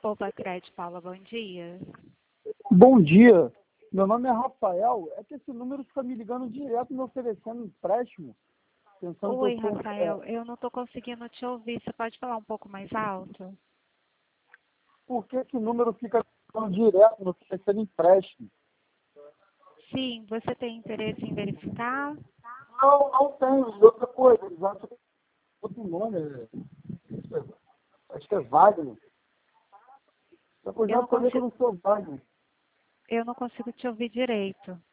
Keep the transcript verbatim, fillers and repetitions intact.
Opa, Crédito, Paula, bom dia. Bom dia, meu nome é Rafael. É que esse número fica me ligando direto, me oferecendo empréstimo. Pensando Oi, que eu sou, Rafael, é, eu não estou conseguindo te ouvir. Você pode falar um pouco mais alto? por que esse número fica me ligando direto, me oferecendo empréstimo? Sim, você tem interesse em verificar? Não, não tenho. E outra coisa, eles acham que é outro nome. é- Acho que é Wagner. Eu Eu já não falei que eu consigo, não sou Wagner. eu não consigo te ouvir direito.